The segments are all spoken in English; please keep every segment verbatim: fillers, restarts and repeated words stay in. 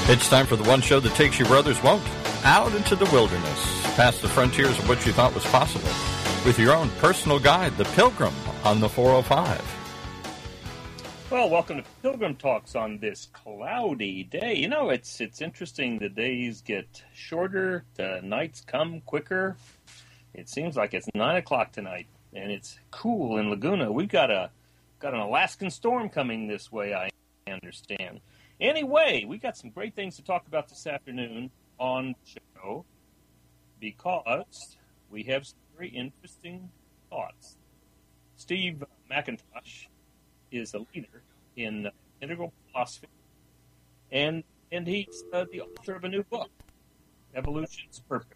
It's time for the one show that takes you where others won't, out into the wilderness, past the frontiers of what you thought was possible, with your own personal guide, The Pilgrim, on the four oh five. Well, welcome to Pilgrim Talks on this cloudy day. You know, it's it's interesting. The days get shorter, the nights come quicker. It seems like it's nine o'clock tonight, and it's cool in Laguna. We've got a got an Alaskan storm coming this way, I understand. Anyway, we got some great things to talk about this afternoon on the show because we have some very interesting thoughts. Steve McIntosh is a leader in integral philosophy, and and he's uh, the author of a new book, Evolution's Purpose.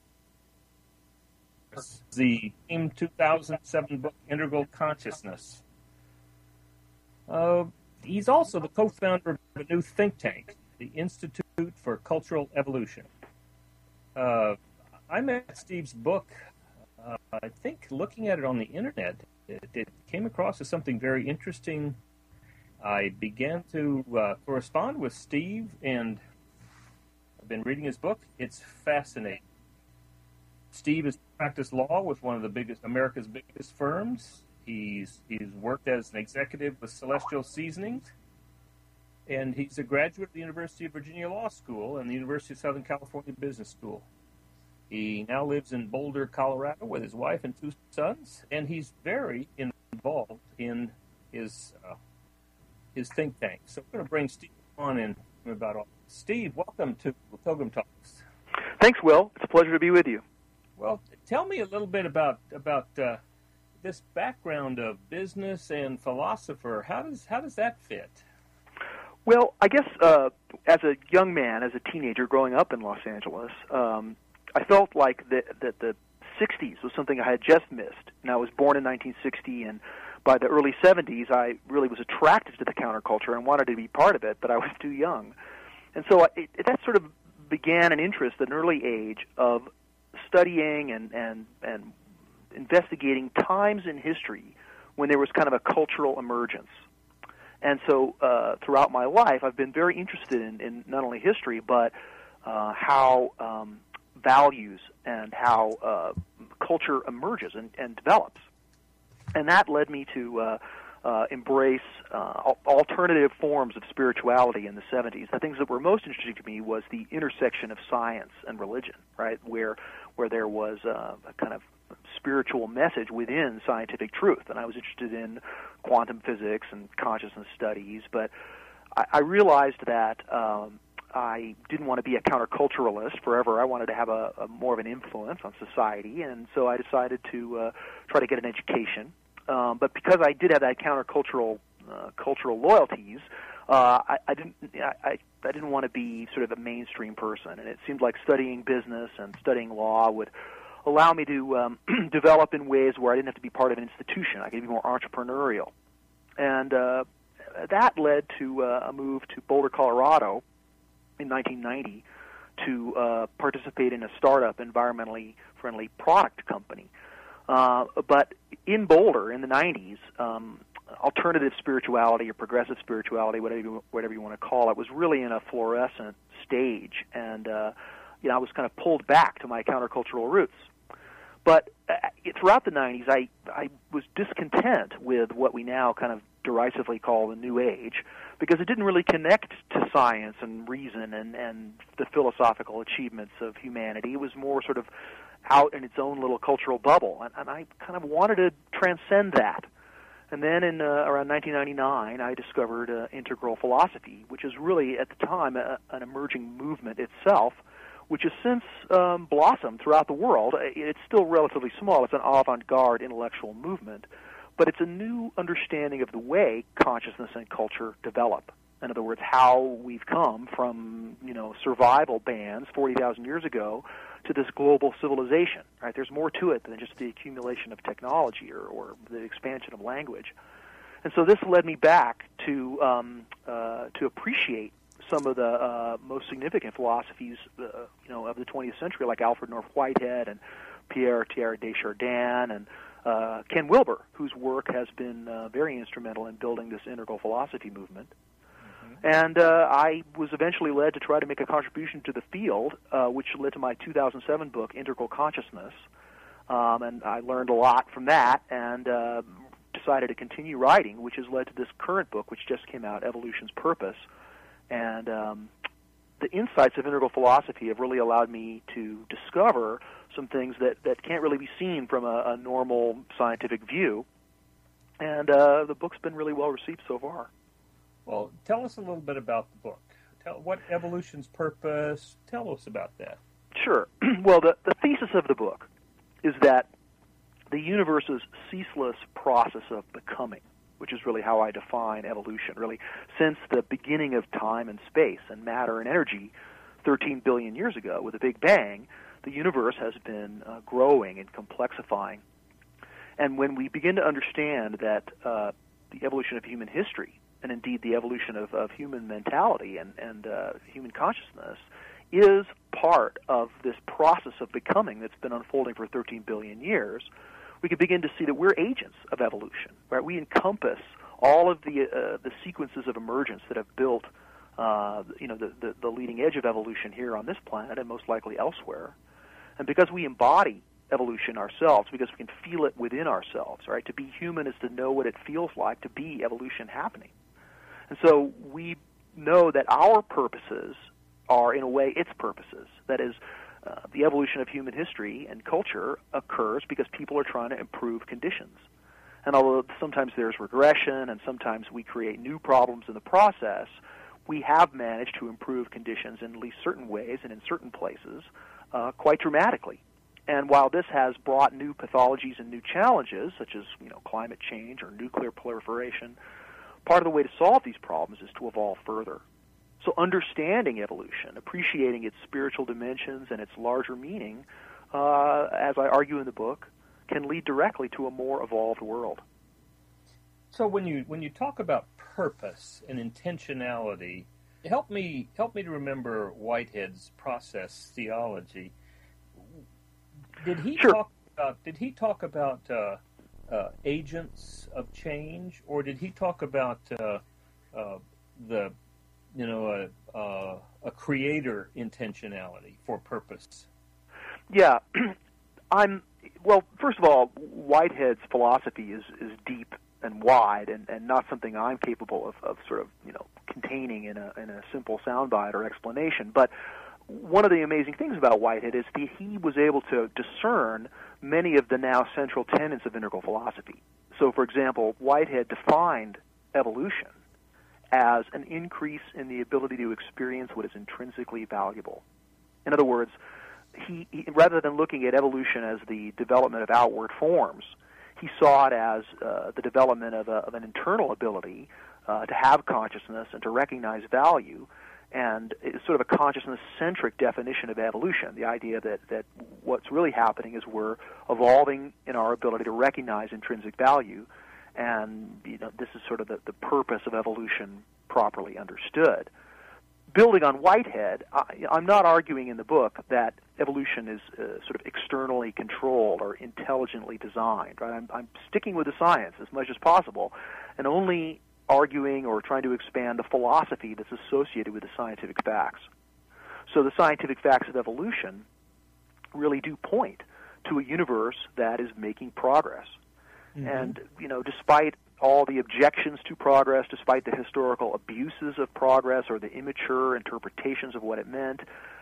The same two thousand seven book, Integral Consciousness. Uh, he's also the co-founder of a new think tank, the Institute for Cultural Evolution. Uh, I met Steve's book, uh, I think looking at it on the internet, it, it came across as something very interesting. I began to uh, correspond with Steve, and I've been reading his book. It's fascinating. Steve has practiced law with one of the biggest, America's biggest firms. He's he's worked as an executive with Celestial Seasonings, and he's a graduate of the University of Virginia Law School and the University of Southern California Business School. He now lives in Boulder, Colorado, with his wife and two sons, and he's very involved in his uh, his think tank. So we're going to bring Steve on and about all. Steve, welcome to Pilgrim Talks. Thanks, Will. It's a pleasure to be with you. Well, tell me a little bit about about uh, this background of business and philosopher. How does how does that fit? Well, I guess uh, as a young man, as a teenager growing up in Los Angeles, um, I felt like the, that the sixties was something I had just missed. And I was born in nineteen sixty, and by the early seventies, I really was attracted to the counterculture and wanted to be part of it, but I was too young. And so it, it, that sort of began an interest at an early age of studying and, and, and investigating times in history when there was kind of a cultural emergence. And so uh, throughout my life, I've been very interested in, in not only history, but uh, how um, values and how uh, culture emerges and, and develops. And that led me to uh, uh, embrace uh, alternative forms of spirituality in the seventies. The things that were most interesting to me was the intersection of science and religion, right, where where there was uh, a kind of spiritual message within scientific truth. And I was interested in quantum physics and consciousness studies, but I, I realized that um, I didn't want to be a counterculturalist forever. I wanted to have a, a more of an influence on society, and so I decided to uh, try to get an education. Um, but because I did have that countercultural uh, cultural loyalties, uh, I, I didn't I, I didn't want to be sort of a mainstream person, and it seemed like studying business and studying law would allow me to um, develop in ways where I didn't have to be part of an institution. I could be more entrepreneurial, and uh, that led to uh, a move to Boulder, Colorado, in nineteen ninety to uh, participate in a startup environmentally friendly product company. Uh, but in Boulder in the nineties, um, alternative spirituality or progressive spirituality, whatever you, whatever you want to call it, was really in a fluorescent stage, and uh, you know, I was kind of pulled back to my countercultural roots. But uh, throughout the nineties, I, I was discontent with what we now kind of derisively call the New Age, because it didn't really connect to science and reason and, and the philosophical achievements of humanity. It was more sort of out in its own little cultural bubble, and, and I kind of wanted to transcend that. And then in uh, around nineteen ninety-nine, I discovered uh, integral philosophy, which is really, at the time, a, an emerging movement itself, which has since um, blossomed throughout the world. It's still relatively small. It's an avant-garde intellectual movement, but it's a new understanding of the way consciousness and culture develop. In other words, how we've come from, you know, survival bands forty thousand years ago to this global civilization. Right? There's more to it than just the accumulation of technology or, or the expansion of language. And so this led me back to um, uh, to appreciate some of the uh, most significant philosophies, uh, you know, of the twentieth century, like Alfred North Whitehead and Pierre Teilhard de Chardin and uh, Ken Wilber, whose work has been uh, very instrumental in building this integral philosophy movement. Mm-hmm. And uh, I was eventually led to try to make a contribution to the field, uh, which led to my two thousand seven book, Integral Consciousness. Um, and I learned a lot from that and uh, decided to continue writing, which has led to this current book, which just came out, Evolution's Purpose. And um, the insights of integral philosophy have really allowed me to discover some things that, that can't really be seen from a, a normal scientific view. And uh, the book's been really well received so far. Well, tell us a little bit about the book. Tell what Evolution's Purpose. Tell us about that. Sure. Well, the, the thesis of the book is that the universe's ceaseless process of becoming, which is really how I define evolution, really, since the beginning of time and space and matter and energy thirteen billion years ago with the Big Bang, the universe has been uh, growing and complexifying. And when we begin to understand that uh, the evolution of human history, and indeed the evolution of, of human mentality and, and uh, human consciousness, is part of this process of becoming that's been unfolding for thirteen billion years, we can begin to see that we're agents of evolution. Right? We encompass all of the uh, the sequences of emergence that have built uh, you know, the, the, the leading edge of evolution here on this planet and most likely elsewhere. And because we embody evolution ourselves, because we can feel it within ourselves, right? To be human is to know what it feels like to be evolution happening. And so we know that our purposes are, in a way, its purposes. That is, uh, the evolution of human history and culture occurs because people are trying to improve conditions. And although sometimes there's regression and sometimes we create new problems in the process, we have managed to improve conditions in at least certain ways and in certain places uh, quite dramatically. And while this has brought new pathologies and new challenges, such as you know climate change or nuclear proliferation, part of the way to solve these problems is to evolve further. So understanding evolution, appreciating its spiritual dimensions and its larger meaning, uh, as I argue in the book, can lead directly to a more evolved world. So when you when you talk about purpose and intentionality, help me help me to remember Whitehead's process theology. Did he sure. talk about did he talk about uh, uh, agents of change, or did he talk about uh, uh, the you know a, uh, a creator intentionality for purpose? Yeah, I'm well. First of all, Whitehead's philosophy is, is deep and wide, and, and not something I'm capable of, of sort of you know containing in a in a simple soundbite or explanation. But one of the amazing things about Whitehead is that he was able to discern many of the now central tenets of integral philosophy. So, for example, Whitehead defined evolution as an increase in the ability to experience what is intrinsically valuable. In other words, he, he rather than looking at evolution as the development of outward forms, he saw it as uh, the development of, a, of an internal ability uh, to have consciousness and to recognize value. And it's sort of a consciousness-centric definition of evolution, the idea that, that what's really happening is we're evolving in our ability to recognize intrinsic value, and you know this is sort of the, the purpose of evolution properly understood. Building on Whitehead, I, I'm not arguing in the book that evolution is uh, sort of externally controlled or intelligently designed. Right? I'm, I'm sticking with the science as much as possible, and only arguing or trying to expand the philosophy that's associated with the scientific facts. So the scientific facts of evolution really do point to a universe that is making progress. Mm-hmm. And, you know, despite all the objections to progress, despite the historical abuses of progress or the immature interpretations of what it meant,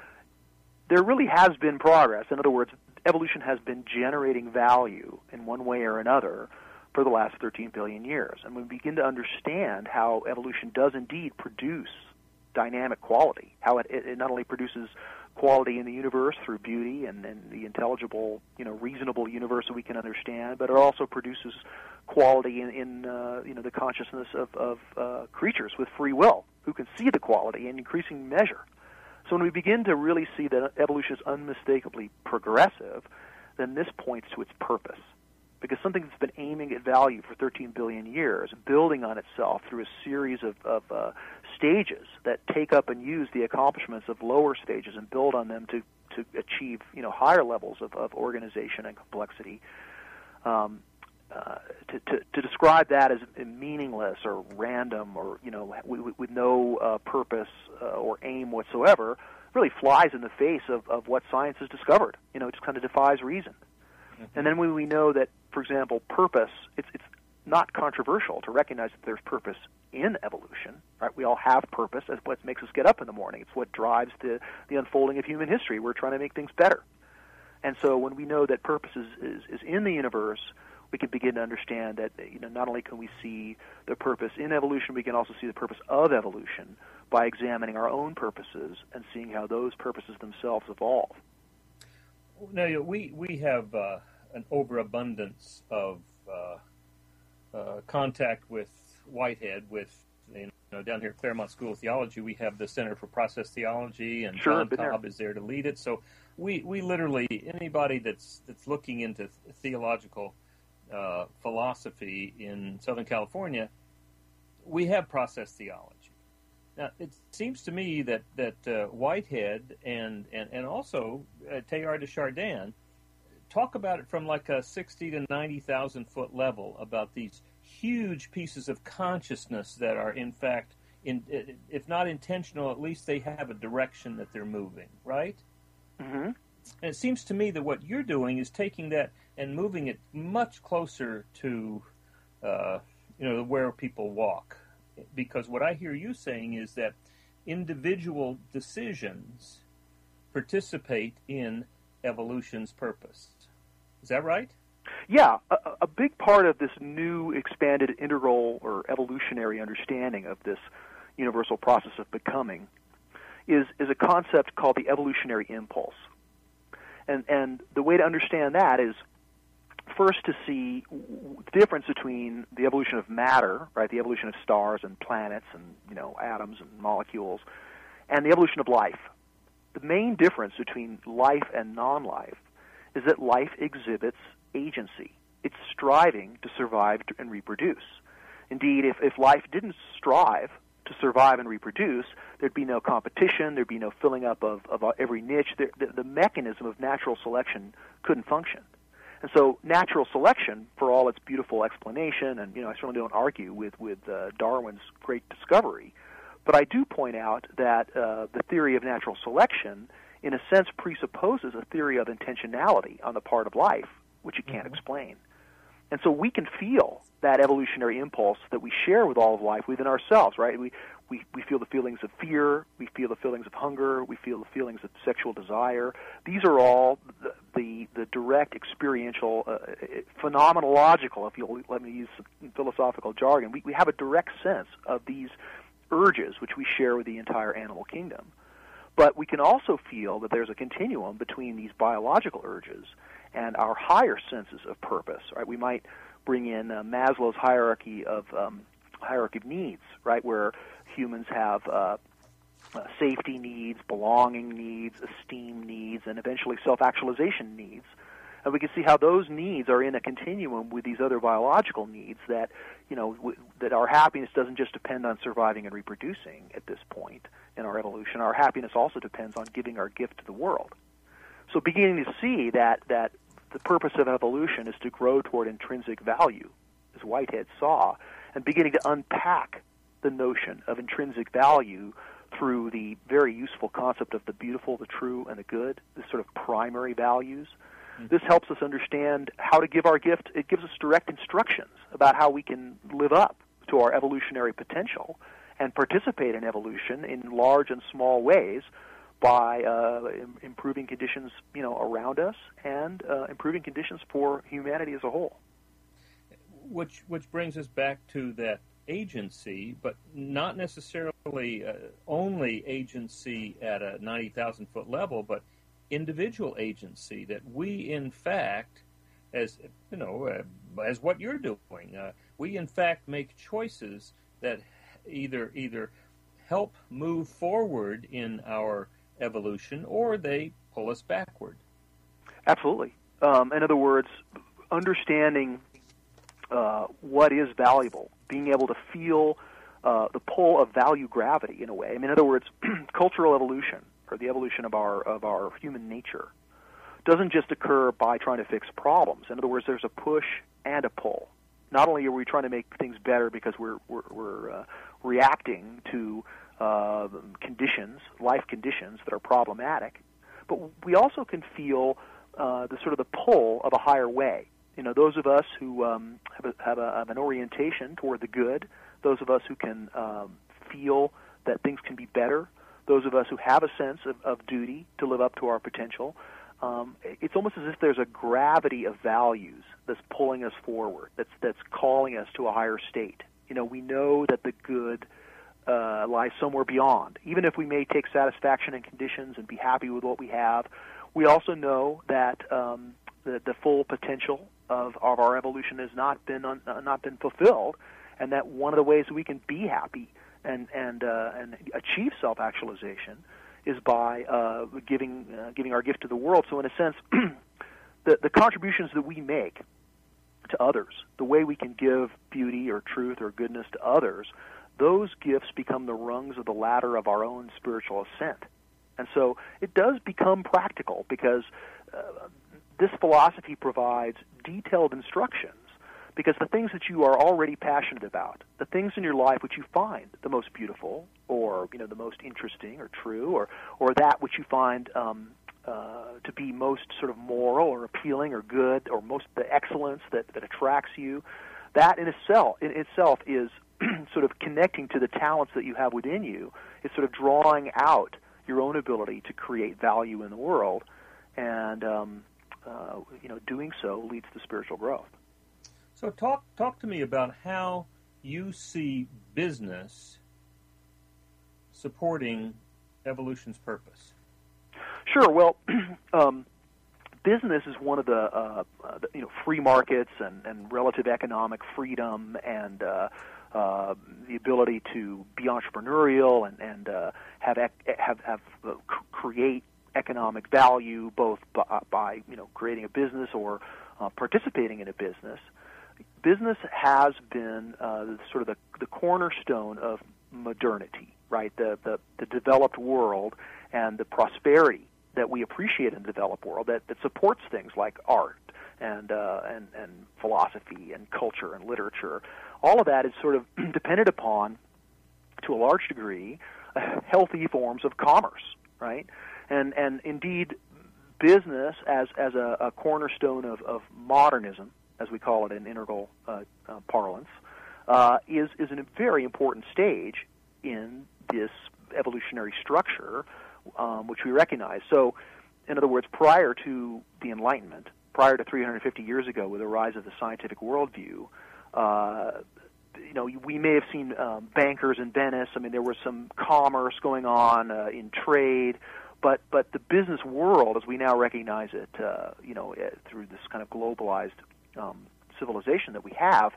there really has been progress. In other words, evolution has been generating value in one way or another for the last thirteen billion years. And we begin to understand how evolution does indeed produce dynamic quality, how it, it not only produces quality in the universe through beauty and, and the intelligible, you know, reasonable universe that we can understand, but it also produces quality in, in uh, you know, the consciousness of, of uh, creatures with free will who can see the quality in increasing measure. So when we begin to really see that evolution is unmistakably progressive, then this points to its purpose. Because something that's been aiming at value for thirteen billion years, building on itself through a series of, of uh, stages that take up and use the accomplishments of lower stages and build on them to, to achieve you know higher levels of, of organization and complexity. Um, uh, to, to to describe that as meaningless or random or you know with, with no uh, purpose uh, or aim whatsoever really flies in the face of, of what science has discovered. You know, it just kind of defies reason. Mm-hmm. And then when we know that, for example, purpose, it's it's not controversial to recognize that there's purpose in evolution, right? We all have purpose. That's what makes us get up in the morning. It's what drives the, the unfolding of human history. We're trying to make things better. And so when we know that purpose is, is, is in the universe, we can begin to understand that, you know, not only can we see the purpose in evolution, we can also see the purpose of evolution by examining our own purposes and seeing how those purposes themselves evolve. Now, we, we have uh, an overabundance of uh, uh, contact with Whitehead, with, you know, down here at Claremont School of Theology, we have the Center for Process Theology, and sure, John Cobb is there to lead it. So we, we literally, anybody that's that's looking into theological uh, philosophy in Southern California, we have process theology. Now, it seems to me that, that uh, Whitehead and, and, and also uh, Teilhard de Chardin talk about it from like a sixty to ninety thousand foot level, about these huge pieces of consciousness that are, in fact, in, if not intentional, at least they have a direction that they're moving, right? Mm-hmm. And it seems to me that what you're doing is taking that and moving it much closer to, uh, you know, where people walk. Because what I hear you saying is that individual decisions participate in evolution's purpose. Is that right? Yeah, a, a big part of this new expanded integral or evolutionary understanding of this universal process of becoming is is a concept called the evolutionary impulse. And and the way to understand that is first to see the difference between the evolution of matter, right, the evolution of stars and planets and, you know, atoms and molecules, and the evolution of life. The main difference between life and non-life is that life exhibits agency. It's striving to survive and reproduce. Indeed, if, if life didn't strive to survive and reproduce, there'd be no competition, there'd be no filling up of, of every niche. The, the, the mechanism of natural selection couldn't function. And so natural selection, for all its beautiful explanation, and, you know, I certainly don't argue with, with uh, Darwin's great discovery, but I do point out that uh, the theory of natural selection, in a sense, presupposes a theory of intentionality on the part of life, which you can't mm-hmm. explain. And so we can feel that evolutionary impulse that we share with all of life within ourselves, right? We, we, we feel the feelings of fear, we feel the feelings of hunger, we feel the feelings of sexual desire. These are all the, the, the direct experiential, uh, phenomenological, if you'll let me use some philosophical jargon. We, we have a direct sense of these urges, which we share with the entire animal kingdom. But we can also feel that there's a continuum between these biological urges and our higher senses of purpose, right? We might bring in uh, Maslow's hierarchy of um, hierarchy of needs, right, where humans have uh, uh, safety needs, belonging needs, esteem needs, and eventually self-actualization needs. And we can see how those needs are in a continuum with these other biological needs, that, you know, w- that our happiness doesn't just depend on surviving and reproducing at this point in our evolution. Our happiness also depends on giving our gift to the world. So beginning to see that, that the purpose of evolution is to grow toward intrinsic value, as Whitehead saw, and beginning to unpack the notion of intrinsic value through the very useful concept of the beautiful, the true, and the good, the sort of primary values. Mm-hmm. This helps us understand how to give our gift. It gives us direct instructions about how we can live up to our evolutionary potential and participate in evolution in large and small ways by uh, im- improving conditions, you know, around us and uh, improving conditions for humanity as a whole. Which which brings us back to that agency, but not necessarily uh, only agency at a ninety thousand foot level, but individual agency, that we, in fact, as you know, uh, as what you're doing, uh, we in fact make choices that either either help move forward in our evolution or they pull us backward. Absolutely. Um, in other words, understanding uh, what is valuable, being able to feel uh, the pull of value gravity in a way. I mean, in other words, cultural evolution, or the evolution of our of our human nature, doesn't just occur by trying to fix problems. In other words, there's a push and a pull. Not only are we trying to make things better because we're we're, we're uh, reacting to uh, conditions, life conditions that are problematic, but we also can feel uh, the sort of the pull of a higher way. You know, those of us who um, have, a, have, a, have an orientation toward the good, those of us who can um, feel that things can be better, those of us who have a sense of, of duty to live up to our potential, um, it's almost as if there's a gravity of values that's pulling us forward, that's that's calling us to a higher state. You know, we know that the good uh, lies somewhere beyond. Even if we may take satisfaction in conditions and be happy with what we have, we also know that um, the, the full potential of, of our evolution has not been un, uh, not been fulfilled, and that one of the ways we can be happy and and uh, and achieve self-actualization is by uh, giving uh, giving our gift to the world. So in a sense, the the contributions that we make to others, the way we can give beauty or truth or goodness to others, those gifts become the rungs of the ladder of our own spiritual ascent. And so it does become practical because uh, this philosophy provides detailed instructions, because the things that you are already passionate about, the things in your life which you find the most beautiful, or you know the most interesting or true, or or that which you find um, uh, to be most sort of moral or appealing or good, or most the excellence that, that attracts you, that in itself in itself is sort of connecting to the talents that you have within you. It's sort of drawing out your own ability to create value in the world, and um, uh, you know doing so leads to spiritual growth. So talk talk to me about how you see business supporting evolution's purpose. Sure. Well, um, business is one of the, uh, uh, the you know free markets and, and relative economic freedom and uh, uh, the ability to be entrepreneurial and and uh, have ec- have have uh, create economic value both by, by you know creating a business or uh, participating in a business. Business has been uh, sort of the, the cornerstone of modernity, right? The, the the developed world and the prosperity that we appreciate in the developed world that, that supports things like art and uh, and and philosophy and culture and literature. All of that is sort of dependent upon, to a large degree, uh, healthy forms of commerce, right? And and indeed, business as as a, a cornerstone of, of modernism, as we call it in integral uh, uh, parlance, uh, is is a very important stage in this evolutionary structure, um, which we recognize. So, in other words, prior to the Enlightenment, prior to three hundred fifty years ago, with the rise of the scientific worldview, uh, you know, we may have seen um, bankers in Venice. I mean, there was some commerce going on uh, in trade. But but the business world, as we now recognize it, uh, you know, through this kind of globalized Um, civilization that we have,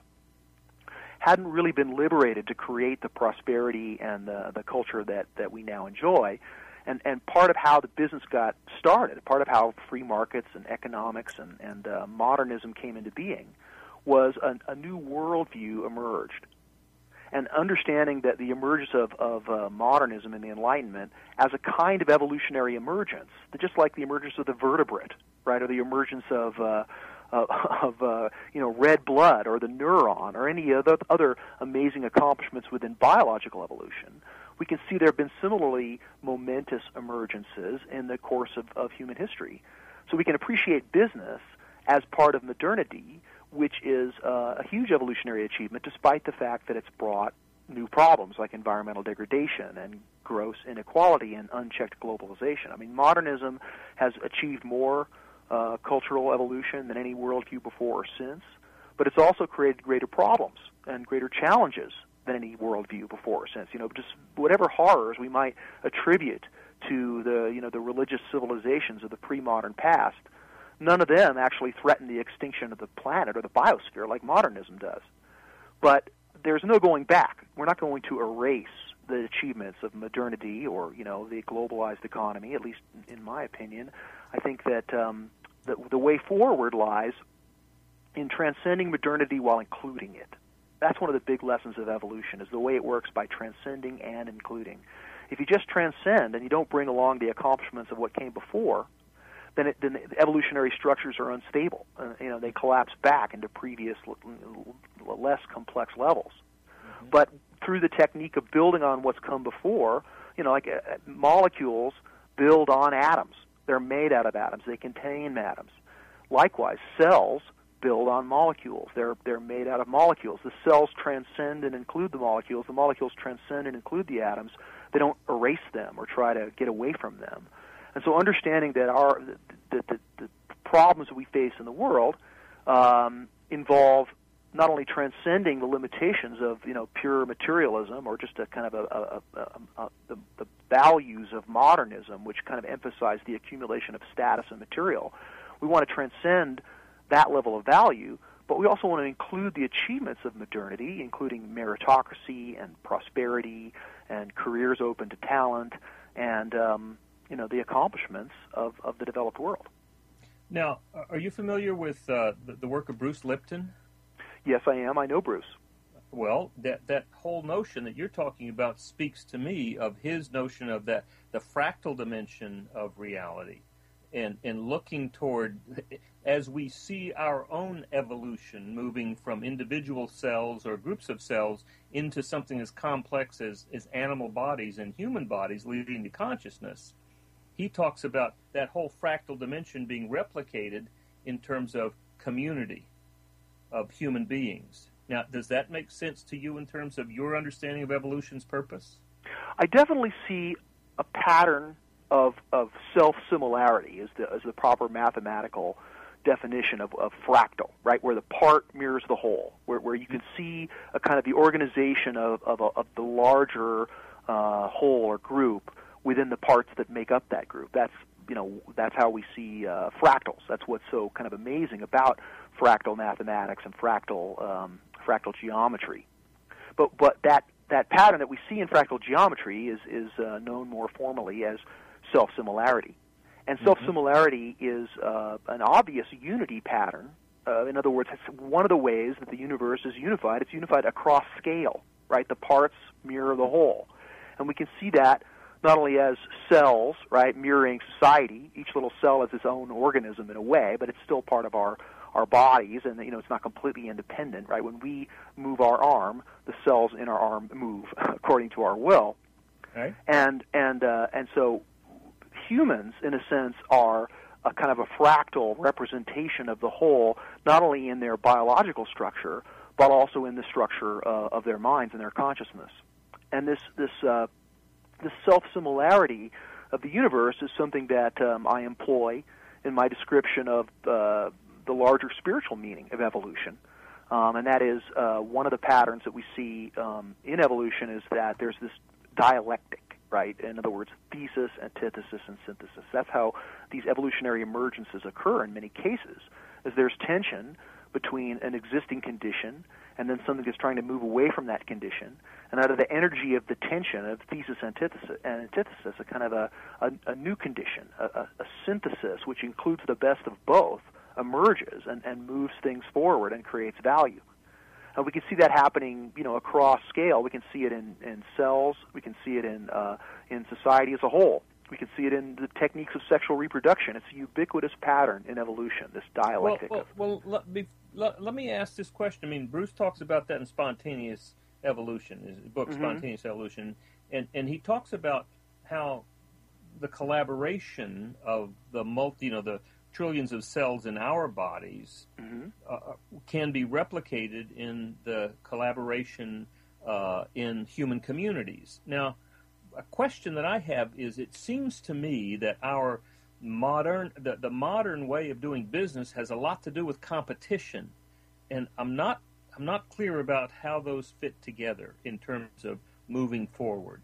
hadn't really been liberated to create the prosperity and the, the culture that, that we now enjoy. And, and part of how the business got started, part of how free markets and economics and, and uh, modernism came into being, was a, a new worldview emerged. And understanding that the emergence of, of uh, modernism and the Enlightenment as a kind of evolutionary emergence, just like the emergence of the vertebrate, right, or the emergence of uh, Uh, of uh, you know red blood or the neuron or any other other amazing accomplishments within biological evolution, we can see there have been similarly momentous emergences in the course of, of human history. So we can appreciate business as part of modernity, which is uh, a huge evolutionary achievement, despite the fact that it's brought new problems like environmental degradation and gross inequality and unchecked globalization. I mean, modernism has achieved more Uh, cultural evolution than any worldview before or since, but it's also created greater problems and greater challenges than any worldview before or since. You know, just whatever horrors we might attribute to the you know the religious civilizations of the pre-modern past, none of them actually threaten the extinction of the planet or the biosphere like modernism does. But there's no going back. We're not going to erase the achievements of modernity or you know the globalized economy. At least in my opinion, I think that um, the, the way forward lies in transcending modernity while including it. That's one of the big lessons of evolution, is the way it works by transcending and including. If you just transcend and you don't bring along the accomplishments of what came before, then, it, then the evolutionary structures are unstable. Uh, you know, they collapse back into previous, less complex levels. Mm-hmm. But through the technique of building on what's come before, you know, like uh, molecules build on atoms. They're made out of atoms. They contain atoms. Likewise, cells build on molecules. They're they're made out of molecules. The cells transcend and include the molecules. The molecules transcend and include the atoms. They don't erase them or try to get away from them. And so, understanding that our the, the, the problems that we face in the world um, involve not only transcending the limitations of you know pure materialism or just a kind of a, a, a, a, a the, the values of modernism, which kind of emphasize the accumulation of status and material. We want to transcend that level of value, but we also want to include the achievements of modernity, including meritocracy and prosperity and careers open to talent and um, you know the accomplishments of, of the developed world. Now, are you familiar with uh, the, the work of Bruce Lipton? Yes, I am. I know Bruce. Well, that that whole notion that you're talking about speaks to me of his notion of that the fractal dimension of reality, and and looking toward, as we see our own evolution moving from individual cells or groups of cells into something as complex as, as animal bodies and human bodies leading to consciousness. He talks about that whole fractal dimension being replicated in terms of community of human beings. Now, does that make sense to you in terms of your understanding of evolution's purpose? I definitely see a pattern of of self-similarity as the as the proper mathematical definition of, of fractal, right, where the part mirrors the whole, where where you can see a kind of the organization of of, a, of the larger uh, whole or group within the parts that make up that group. That's you know that's how we see uh, fractals. That's what's so kind of amazing about fractal mathematics and fractal um, fractal geometry. But but that that pattern that we see in fractal geometry is is uh, known more formally as self-similarity. And mm-hmm. self-similarity is uh, an obvious unity pattern. Uh, in other words, it's one of the ways that the universe is unified. It's unified across scale, right? The parts mirror the whole. And we can see that not only as cells, right, mirroring society. Each little cell is its own organism in a way, but it's still part of our, our bodies, and you know it's not completely independent, right? When we move our arm, the cells in our arm move according to our will. Right. And and uh, and so humans, in a sense, are a kind of a fractal representation of the whole, not only in their biological structure, but also in the structure uh, of their minds and their consciousness. And this this uh, this self-similarity of the universe is something that um, I employ in my description of uh, the larger spiritual meaning of evolution. Um, and that is uh, one of the patterns that we see um, in evolution is that there's this dialectic, right? In other words, thesis, antithesis, and synthesis. That's how these evolutionary emergences occur in many cases, is there's tension between an existing condition and then something that's trying to move away from that condition. And out of the energy of the tension of thesis, antithesis, and antithesis, a kind of a, a, a new condition, a, a, a synthesis which includes the best of both, emerges and, and moves things forward and creates value. And we can see that happening, you know, across scale. We can see it in, in cells. We can see it in uh, in society as a whole. We can see it in the techniques of sexual reproduction. It's a ubiquitous pattern in evolution, this dialectic. Well, well, well let, me, let, let me ask this question. I mean, Bruce talks about that in Spontaneous Evolution, his book mm-hmm. Spontaneous Evolution, and, and he talks about how the collaboration of the multi, you know, the trillions of cells in our bodies mm-hmm. uh, can be replicated in the collaboration uh, in human communities. Now, a question that I have is, it seems to me that our modern, the, the modern way of doing business has a lot to do with competition, and I'm not, I'm not clear about how those fit together in terms of moving forward.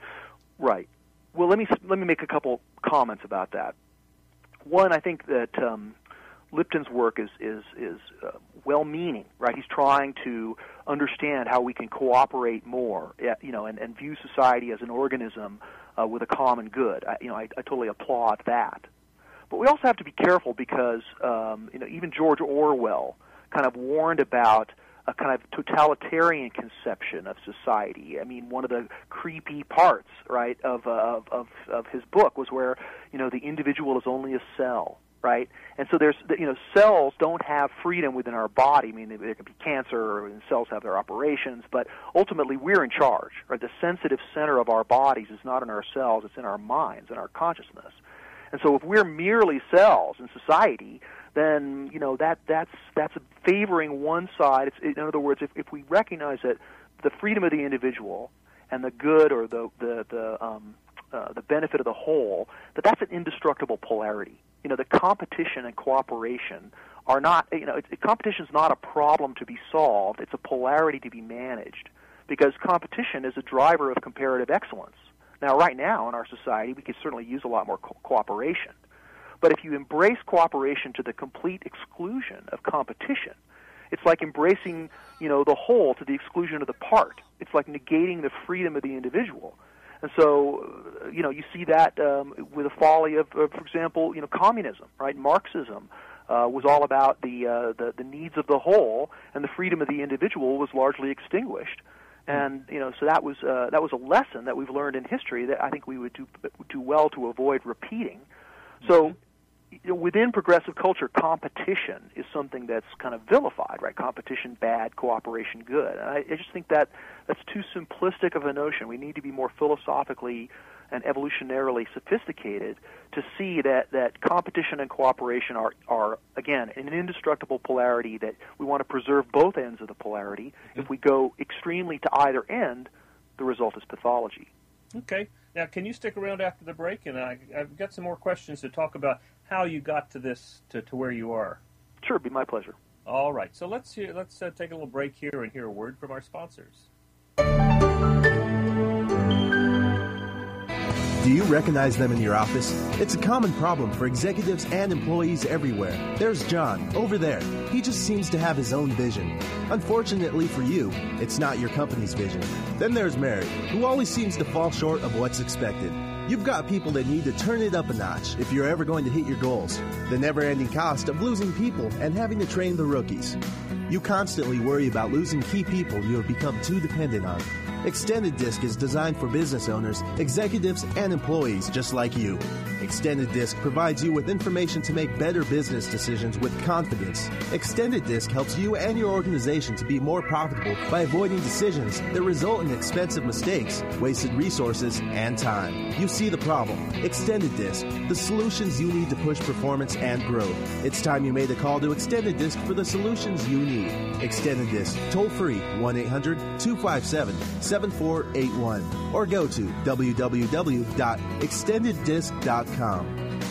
Right. Well, let me let me make a couple comments about that. One, I think that um, Lipton's work is is is uh, well-meaning, right? He's trying to understand how we can cooperate more, you know, and, and view society as an organism uh, with a common good. I, you know, I, I totally applaud that. But we also have to be careful because, um, you know, even George Orwell kind of warned about a kind of totalitarian conception of society. I mean, one of the creepy parts, right, of, uh, of of of his book was where, you know, the individual is only a cell, right? And so there's, you know, cells don't have freedom within our body. I mean, there can be cancer, and cells have their operations, but ultimately we're in charge, right? The sensitive center of our bodies is not in our cells, it's in our minds, in our consciousness. And so if we're merely cells in society, then, you know, that that's that's favoring one side. It's, in other words, if, if we recognize that the freedom of the individual and the good or the the the um, uh, the benefit of the whole, that that's an indestructible polarity. You know, the competition and cooperation are not, you know, it, competition is not a problem to be solved. It's a polarity to be managed, because competition is a driver of comparative excellence. Now, right now in our society, we could certainly use a lot more co- cooperation. But if you embrace cooperation to the complete exclusion of competition, it's like embracing, you know, the whole to the exclusion of the part. It's like negating the freedom of the individual. And so, you know, you see that um, with the folly of, of, for example, you know, communism, right? Marxism uh, was all about the, uh, the the needs of the whole, and the freedom of the individual was largely extinguished. And, you know, so that was uh, that was a lesson that we've learned in history that I think we would do do well to avoid repeating. So, you know, within progressive culture, competition is something that's kind of vilified, right? Competition bad, cooperation good. And I, I just think that that's too simplistic of a notion. We need to be more philosophically and evolutionarily sophisticated to see that, that competition and cooperation are, are, again, an indestructible polarity, that we want to preserve both ends of the polarity. If we go extremely to either end, the result is pathology. Okay. Now, can you stick around after the break? And I, I've got some more questions to talk about how you got to this, to, to where you are. Sure, it'd be my pleasure. All right. So let's hear, let's uh, take a little break here and hear a word from our sponsors. Do you recognize them in your office? It's a common problem for executives and employees everywhere. There's John, over there. He just seems to have his own vision. Unfortunately for you, it's not your company's vision. Then there's Mary, who always seems to fall short of what's expected. You've got people that need to turn it up a notch if you're ever going to hit your goals. The never-ending cost of losing people and having to train the rookies. You constantly worry about losing key people you have become too dependent on. Extended Disk is designed for business owners, executives, and employees just like you. Extended Disk provides you with information to make better business decisions with confidence. Extended Disk helps you and your organization to be more profitable by avoiding decisions that result in expensive mistakes, wasted resources, and time. You see the problem. Extended Disk, the solutions you need to push performance and growth. It's time you made a call to Extended Disk for the solutions you need. Extended Disk, toll free, one eight hundred two five seven seven four eight one, or go to w w w dot extended disc dot com.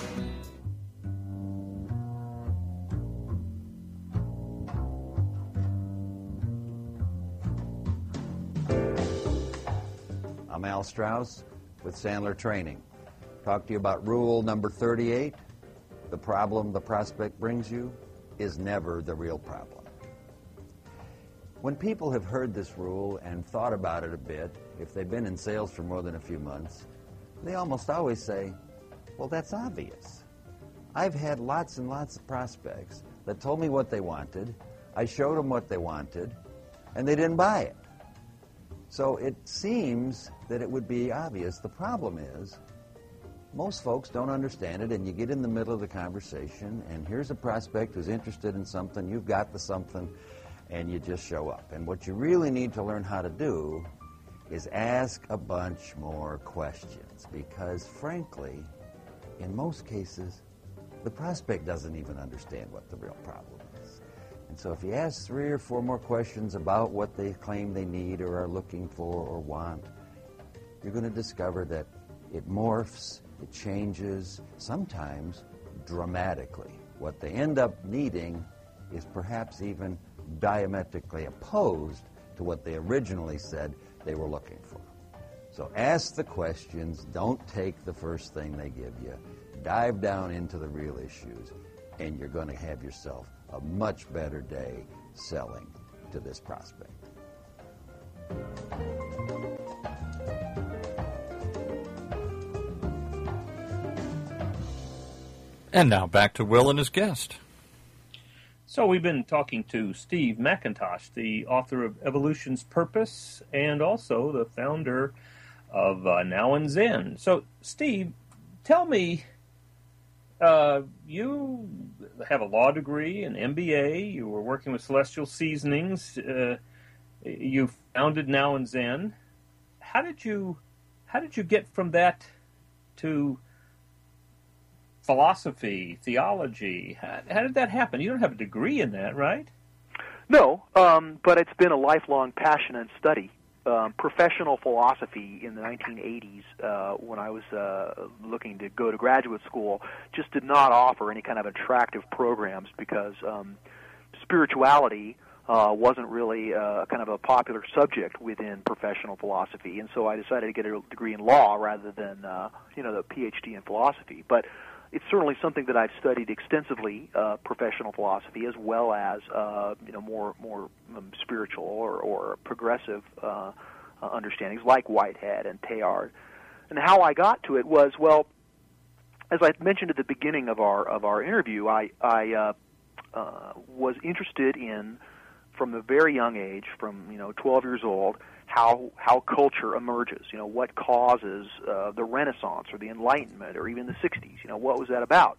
I'm Al Strauss with Sandler Training. Talk to you about rule number thirty-eight. The problem the prospect brings you is never the real problem. When people have heard this rule and thought about it a bit, if they've been in sales for more than a few months, they almost always say, well, that's obvious. I've had lots and lots of prospects that told me what they wanted, I showed them what they wanted, and they didn't buy it. So it seems that it would be obvious. The problem is, most folks don't understand it, and you get in the middle of the conversation, and here's a prospect who's interested in something, you've got the something, and you just show up. And what you really need to learn how to do is ask a bunch more questions, because frankly, in most cases, the prospect doesn't even understand what the real problem is. And so if you ask three or four more questions about what they claim they need or are looking for or want, you're going to discover that it morphs, it changes, sometimes dramatically. What they end up needing is perhaps even diametrically opposed to what they originally said they were looking for. So ask the questions, don't take the first thing they give you, dive down into the real issues, and you're going to have yourself a much better day selling to this prospect. And now back to Will and his guest. So we've been talking to Steve McIntosh, the author of Evolution's Purpose and also the founder of uh, Now and Zen. So, Steve, tell me, uh, you have a law degree, an M B A, you were working with Celestial Seasonings, uh, you founded Now and Zen. How did you, how did you get from that to philosophy, theology? How, how did that happen? You don't have a degree in that, right? No, um, but it's been a lifelong passion and study. Um, professional philosophy in the nineteen eighties, uh, when I was uh, looking to go to graduate school, just did not offer any kind of attractive programs because um, spirituality uh, wasn't really uh, kind of a popular subject within professional philosophy, and so I decided to get a degree in law rather than uh, you know the P H D in philosophy. But it's certainly something that I've studied extensively, uh, professional philosophy, as well as uh, you know more more um, spiritual or, or progressive uh, uh, understandings like Whitehead and Teilhard. And how I got to it was, well, as I mentioned at the beginning of our of our interview, I I uh, uh, was interested in, from a very young age, from you know twelve years old, how how culture emerges. You know, what causes uh, the Renaissance or the Enlightenment or even the sixties. You know, what was that about?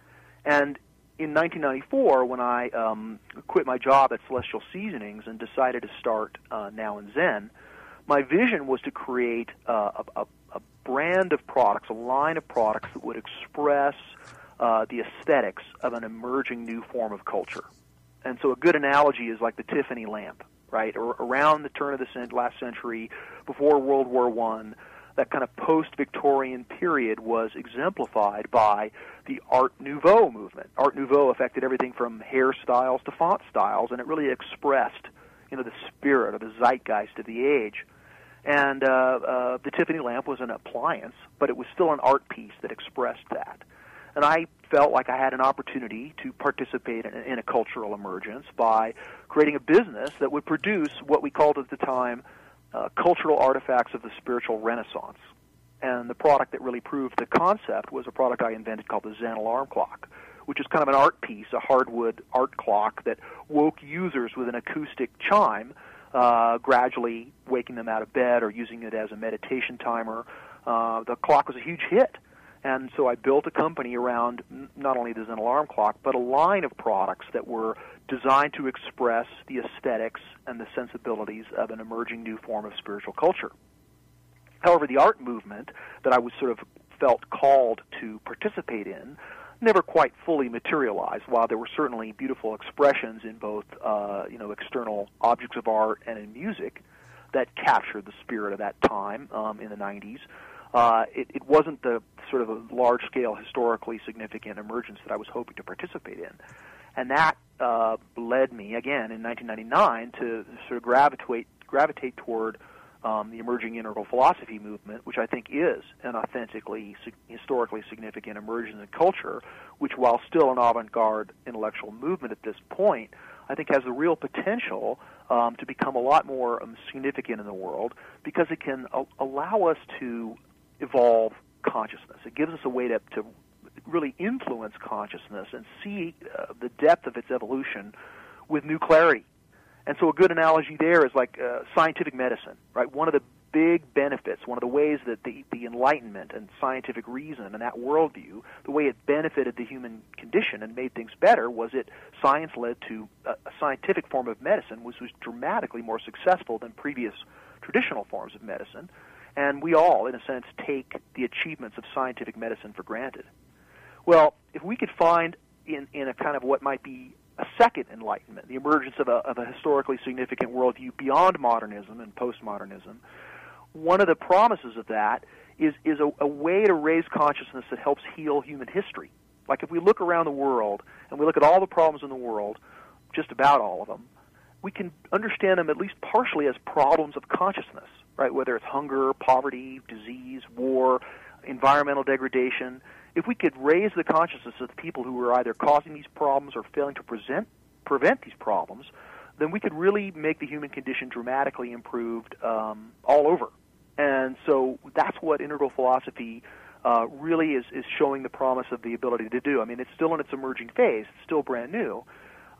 And in nineteen ninety-four, when I um, quit my job at Celestial Seasonings and decided to start uh, Now and Zen, my vision was to create uh, a, a, a brand of products, a line of products that would express uh, the aesthetics of an emerging new form of culture. And so a good analogy is like the Tiffany lamp, right? Or around the turn of the cent- last century, before World War One, that kind of post-Victorian period was exemplified by the Art Nouveau movement. Art Nouveau affected everything from hairstyles to font styles, and it really expressed, you know, the spirit or the zeitgeist of the age. And uh, uh, the Tiffany lamp was an appliance, but it was still an art piece that expressed that. And I felt like I had an opportunity to participate in, in a cultural emergence by creating a business that would produce what we called at the time uh, cultural artifacts of the spiritual Renaissance. And the product that really proved the concept was a product I invented called the Zen alarm clock, which is kind of an art piece, a hardwood art clock that woke users with an acoustic chime, uh, gradually waking them out of bed or using it as a meditation timer. Uh, the clock was a huge hit. And so I built a company around not only the Zen alarm clock, but a line of products that were designed to express the aesthetics and the sensibilities of an emerging new form of spiritual culture. However, the art movement that I was sort of felt called to participate in never quite fully materialized. While there were certainly beautiful expressions in both, uh, you know, external objects of art and in music that captured the spirit of that time um, in the nineties, Uh, it, it wasn't the sort of a large-scale, historically significant emergence that I was hoping to participate in. And that uh, led me, again, in nineteen ninety-nine, to sort of gravitate, gravitate toward um, the emerging integral philosophy movement, which I think is an authentically, historically significant emergence in culture, which, while still an avant-garde intellectual movement at this point, I think has the real potential um, to become a lot more um, significant in the world because it can a- allow us to evolve consciousness. It gives us a way to, to really influence consciousness and see uh, the depth of its evolution with new clarity. And so a good analogy there is like uh, scientific medicine, right? One of the big benefits, one of the ways that the, the Enlightenment and scientific reason and that worldview, the way it benefited the human condition and made things better was it science led to a, a scientific form of medicine which was dramatically more successful than previous traditional forms of medicine. And we all, in a sense, take the achievements of scientific medicine for granted. Well, if we could find in, in a kind of what might be a second enlightenment, the emergence of a, of a historically significant worldview beyond modernism and postmodernism, one of the promises of that is, is a, a way to raise consciousness that helps heal human history. Like if we look around the world and we look at all the problems in the world, just about all of them, we can understand them at least partially as problems of consciousness, right? Whether it's hunger, poverty, disease, war, environmental degradation. If we could raise the consciousness of the people who are either causing these problems or failing to present, prevent these problems, then we could really make the human condition dramatically improved um, all over. And so that's what integral philosophy uh, really is, is showing the promise of the ability to do. I mean, it's still in its emerging phase. It's still brand new.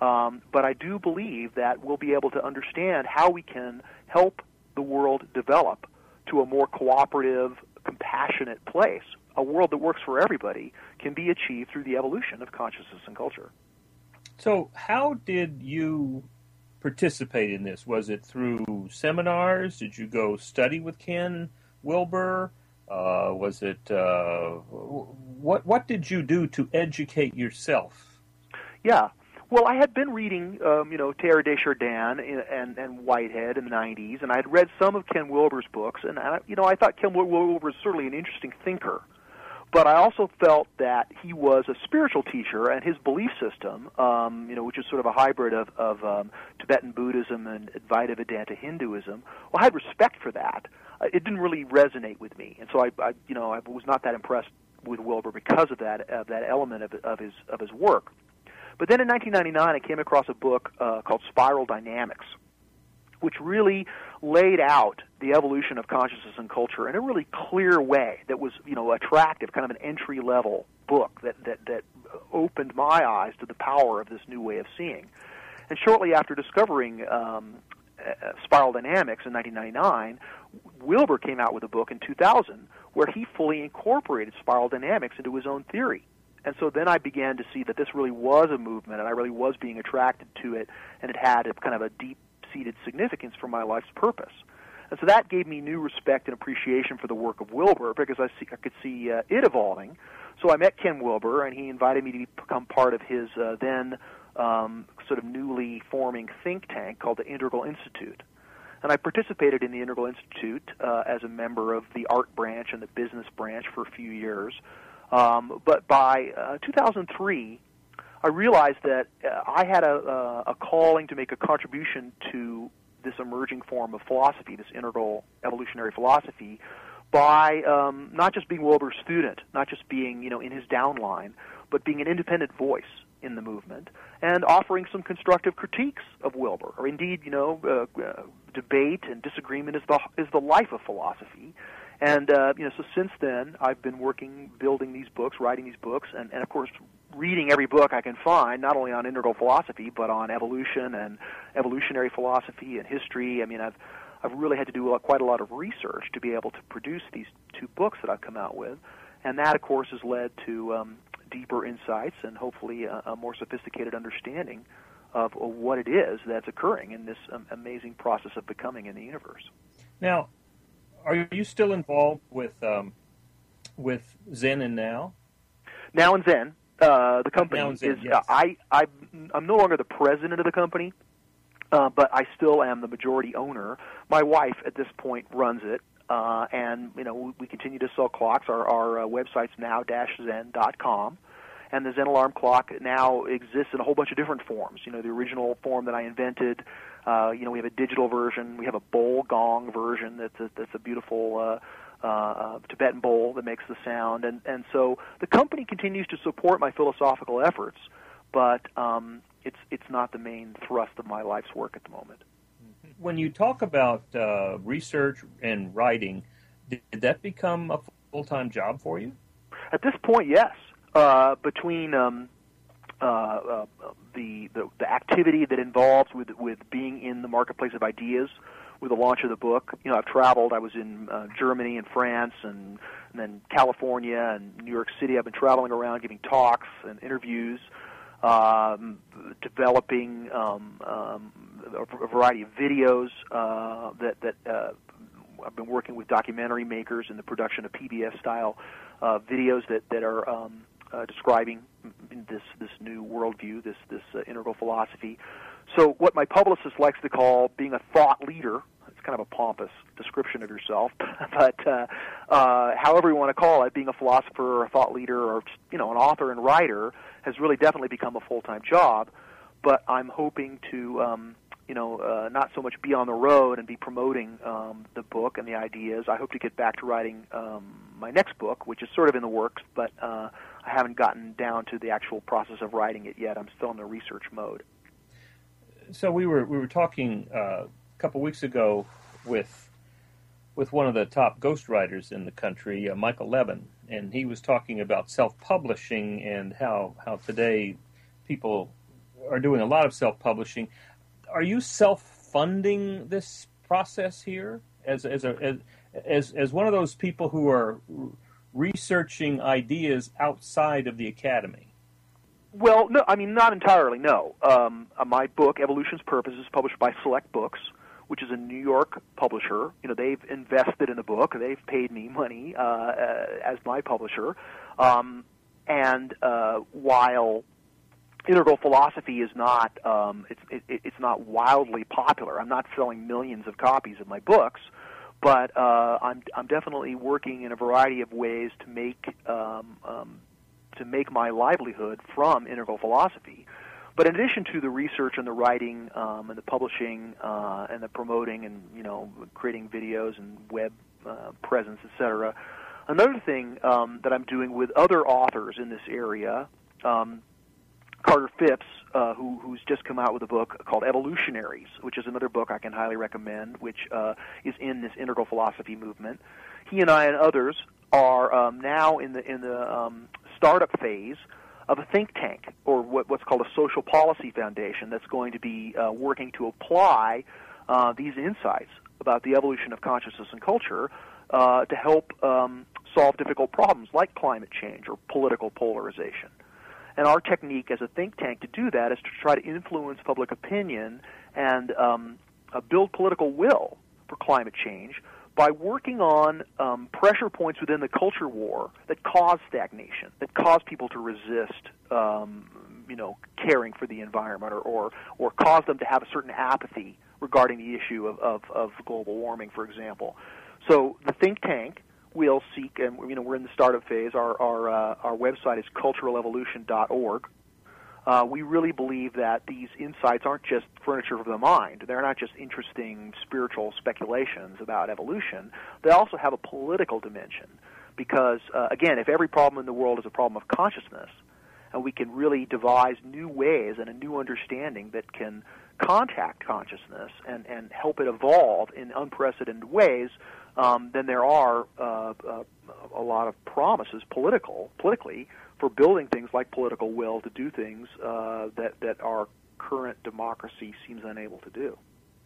Um, but I do believe that we'll be able to understand how we can help the world develop to a more cooperative, compassionate place. A world that works for everybody can be achieved through the evolution of consciousness and culture. So how did you participate in this? Was it through seminars? Did you go study with Ken Wilber? Uh, was it uh, what? What did you do to educate yourself? Yeah, well, I had been reading, um, you know, Teilhard de Chardin and, and Whitehead in the nineties, and I had read some of Ken Wilber's books, and I, you know, I thought Ken Wilber was certainly an interesting thinker. But I also felt that he was a spiritual teacher, and his belief system, um, you know, which is sort of a hybrid of, of um, Tibetan Buddhism and Advaita Vedanta Hinduism. Well, I had respect for that. Uh, it didn't really resonate with me, and so I, I, you know, I was not that impressed with Wilber because of that of that element of, of his of his work. But then in nineteen ninety-nine, I came across a book uh, called Spiral Dynamics, which really laid out the evolution of consciousness and culture in a really clear way that was, you know, attractive, kind of an entry-level book that, that, that opened my eyes to the power of this new way of seeing. And shortly after discovering um, uh, Spiral Dynamics in nineteen ninety-nine, Wilber came out with a book in two thousand where he fully incorporated Spiral Dynamics into his own theory. And so then I began to see that this really was a movement, and I really was being attracted to it, and it had a kind of a deep seated significance for my life's purpose. And so that gave me new respect and appreciation for the work of Wilber because I, see, I could see uh, it evolving. So I met Ken Wilber, and he invited me to become part of his uh, then um, sort of newly forming think tank called the Integral Institute. And I participated in the Integral Institute uh, as a member of the art branch and the business branch for a few years. Um, but by uh, two thousand three, I realized that uh, I had a, a calling to make a contribution to this emerging form of philosophy, this integral evolutionary philosophy, by um, not just being Wilber's student, not just being, you know, in his downline, but being an independent voice in the movement and offering some constructive critiques of Wilber, or indeed, you know, uh, uh, debate and disagreement is the is the life of philosophy. And, uh, you know, so since then, I've been working, building these books, writing these books, and, and, of course, reading every book I can find, not only on integral philosophy, but on evolution and evolutionary philosophy and history. I mean, I've I've really had to do a, quite a lot of research to be able to produce these two books that I've come out with. And that, of course, has led to um, deeper insights and hopefully a, a more sophisticated understanding of, of what it is that's occurring in this um, amazing process of becoming in the universe. Now, are you still involved with um, with Zen and Now? Now and Zen, uh, the company Now and Zen, is. yes. Uh, I I I'm no longer the president of the company, uh, but I still am the majority owner. My wife at this point runs it, uh, and you know we, we continue to sell clocks. Our our uh, website's now dash zen dot com. And the Zen Alarm Clock now exists in a whole bunch of different forms. You know, the original form that I invented. Uh, you know, we have a digital version. We have a bowl gong version. That's a, that's a beautiful uh, uh, Tibetan bowl that makes the sound. And and so the company continues to support my philosophical efforts, but um, it's it's not the main thrust of my life's work at the moment. When you talk about uh, research and writing, did that become a full-time job for you? At this point, yes. Uh, between um, uh, uh, the, the the activity that involves with with being in the marketplace of ideas, with the launch of the book, you know, I've traveled. I was in uh, Germany and France, and, and then California and New York City. I've been traveling around, giving talks and interviews, um, developing um, um, a variety of videos uh, that that uh, I've been working with documentary makers in the production of P B S style uh, videos that that are. Um, Uh, describing this this new worldview, this this uh, integral philosophy. So what my publicist likes to call being a thought leader, it's kind of a pompous description of yourself, but uh, uh, however you want to call it, being a philosopher or a thought leader or, you know, an author and writer has really definitely become a full-time job. But I'm hoping to, um, you know, uh, not so much be on the road and be promoting um, the book and the ideas. I hope to get back to writing um, my next book, which is sort of in the works, but uh, I haven't gotten down to the actual process of writing it yet. I'm still in the research mode. So we were we were talking uh, a couple weeks ago with with one of the top ghostwriters in the country, uh, Michael Levin, and he was talking about self-publishing and how how today people are doing a lot of self-publishing. Are you self-funding this process here as as a as as, as one of those people who are researching ideas outside of the academy? Well, no, I mean, not entirely, no. Um, uh, my book, Evolution's Purpose, is published by Select Books, which is a New York publisher. You know, they've invested in the book. They've paid me money uh, uh, as my publisher. Um, and uh, while Integral Philosophy is not um, it's, it, it's not wildly popular, I'm not selling millions of copies of my books, but uh, I'm I'm definitely working in a variety of ways to make um, um, to make my livelihood from Integral Philosophy. But in addition to the research and the writing um, and the publishing uh, and the promoting and, you know, creating videos and web uh, presence, et cetera, another thing um, that I'm doing with other authors in this area, um, Carter Phipps, uh, who, who's just come out with a book called Evolutionaries, which is another book I can highly recommend, which uh, is in this Integral Philosophy movement. He and I and others are um, now in the in the um, startup phase of a think tank, or what, what's called a social policy foundation, that's going to be uh, working to apply uh, these insights about the evolution of consciousness and culture uh, to help um, solve difficult problems like climate change or political polarization. And our technique as a think tank to do that is to try to influence public opinion and um, uh, build political will for climate change by working on um, pressure points within the culture war that cause stagnation, that cause people to resist, um, you know, caring for the environment, or, or or cause them to have a certain apathy regarding the issue of, of, of global warming, for example. So the think tank will seek, and you know, we're in the startup phase. Our our uh, our website is cultural evolution dot org. Uh, we really believe that these insights aren't just furniture of the mind. They're not just interesting spiritual speculations about evolution. They also have a political dimension because, uh, again, if every problem in the world is a problem of consciousness, and we can really devise new ways and a new understanding that can contact consciousness and, and help it evolve in unprecedented ways, um, then there are uh, uh, a lot of promises political, politically for building things like political will to do things uh, that, that our current democracy seems unable to do.